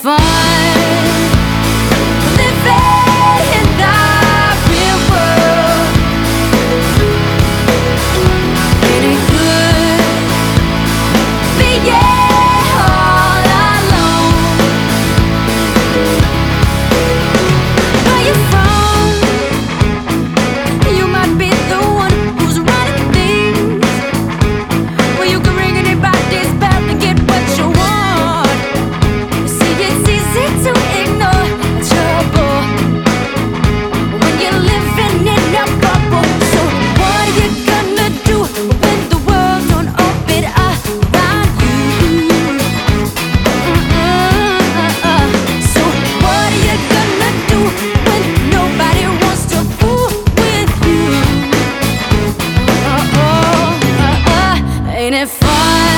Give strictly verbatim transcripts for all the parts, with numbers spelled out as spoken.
fun? Living in the real world. Ain't it good being all alone? Where you from? You might be the one who's running things. Well, you can ring anybody's bell and get what you want. See, it's easy to ignore trouble when you're living in a bubble. So what are you gonna do when the world don't orbit around you? Uh-uh-uh-uh. So what are you gonna do when nobody wants to fool with you? Uh-oh-uh-uh. Ain't it fun?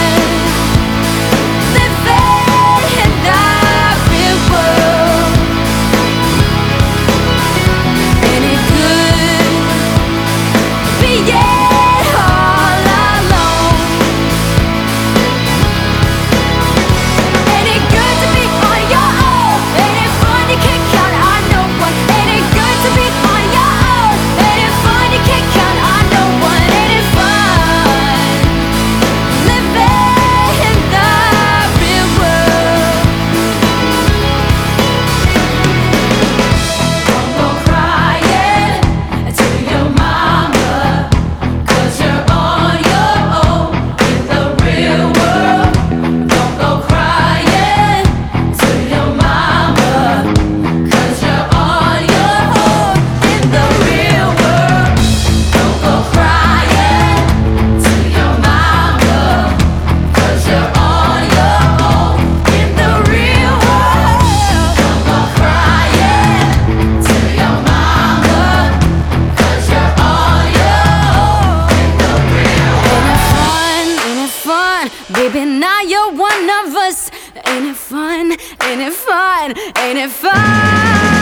Living in the real world. Ain't it good being all alone? Ain't it good to be on your own? Ain't it fun you can't count on no one? Ain't it good to be on your own? Ain't it fun you can't count on no one? Ain't it fun living in the real world? Don't go crying to your mama, 'cause you're on your own in the real world. Don't go crying to your mama, 'cause you're on your own in the real world. Don't go crying to your mama, 'cause you're on your own in the real world. Don't go crying to your mama, 'cause you're on your own in the real world. Ain't it fun? Ain't it fun? Baby, now you're one of us. Ain't it fun? Ain't it fun? Ain't it fun?